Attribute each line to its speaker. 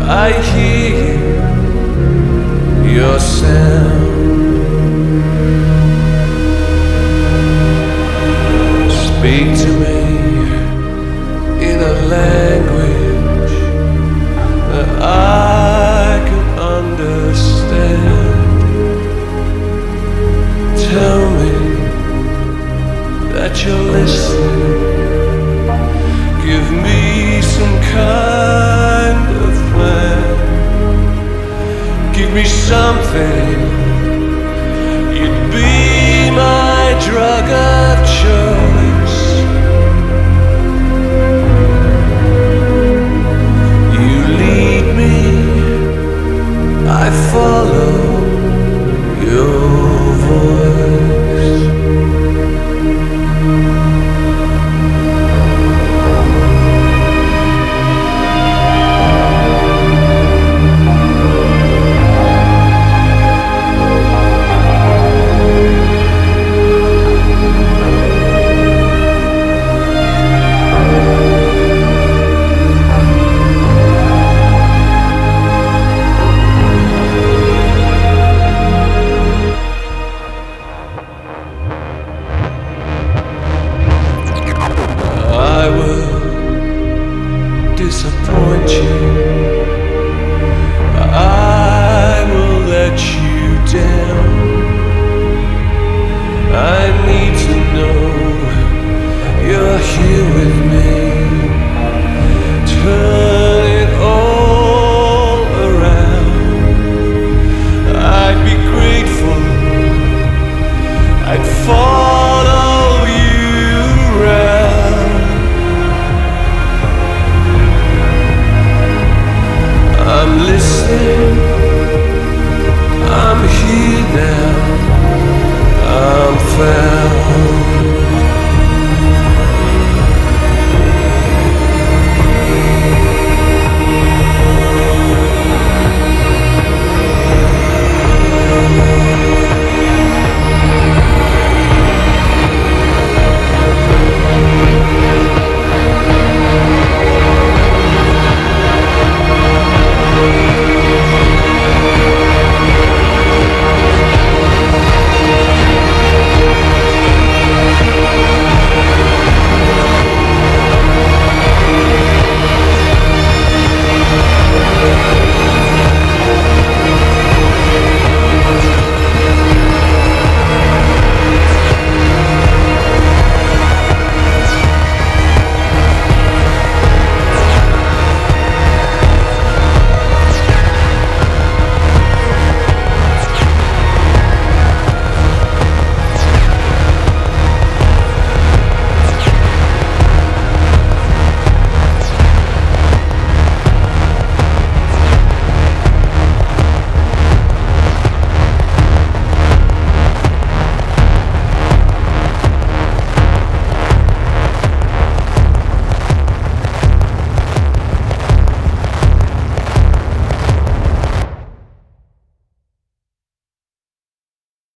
Speaker 1: I hear your sound. Speak to me in a language that I can understand. Tell me that you're listening. Give me some kind of plan. Give me something. You'd be my drug of choice. You lead me, I follow your voice. I will disappoint you. I will let you down. I need to know you're here with me.